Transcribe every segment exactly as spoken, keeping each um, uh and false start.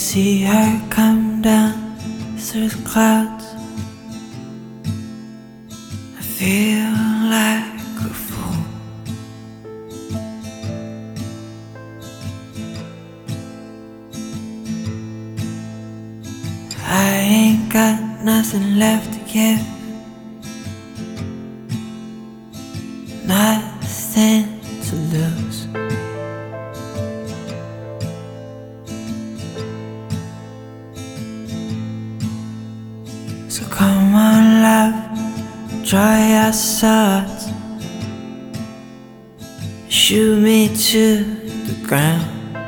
see her come down through the clouds, I feel like a fool. I ain't got nothing left to give, nothing to lose. So come on, love, dry your swords, shoot me to the ground.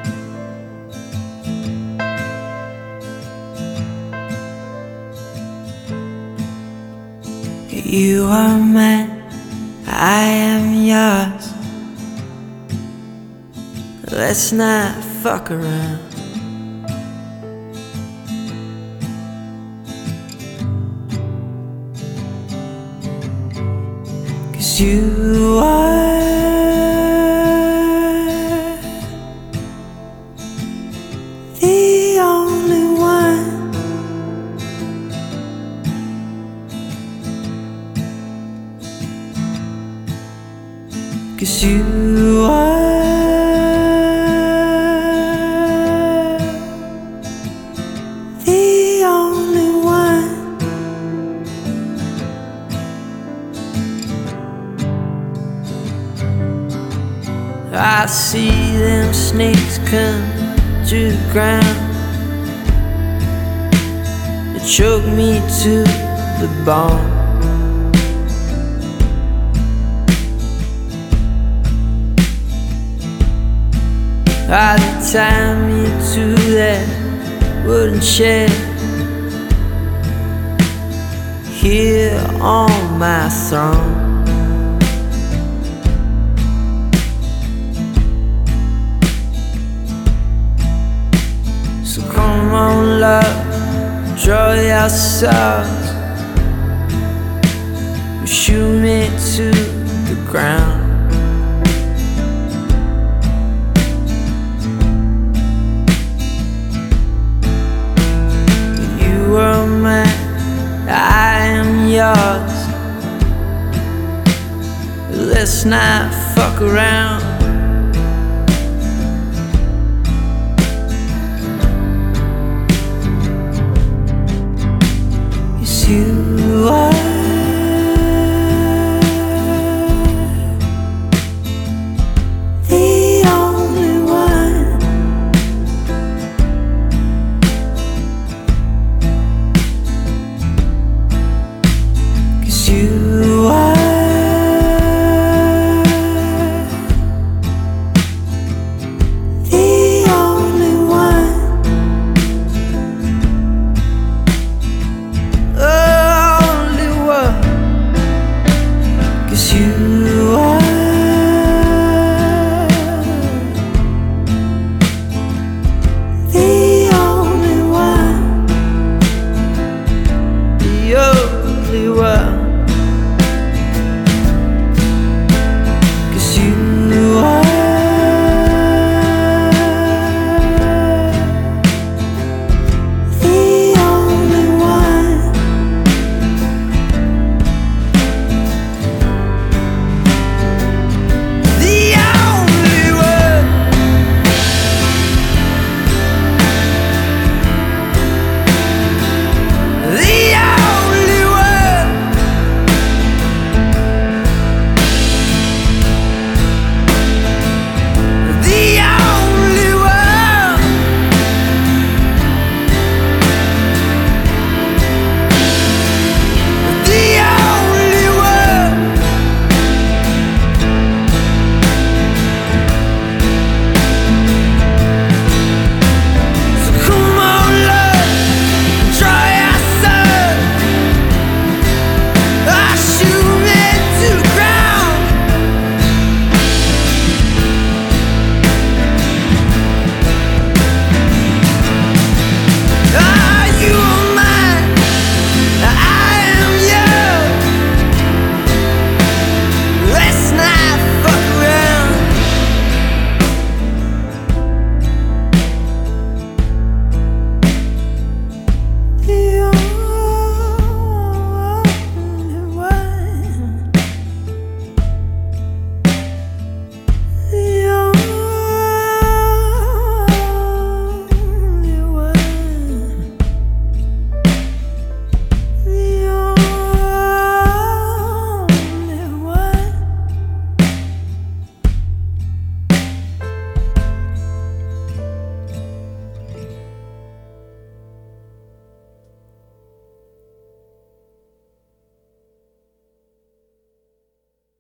You are mine, I am yours. Let's not fuck around. Cause you are the only one. Cause you are the only one. I see them snakes come to the ground, they choke me to the bone. I tie me to that wooden chair here on my throne. So come on, love, draw your swords, shoot me to the ground. You are mine, I am yours. Let's not fuck around.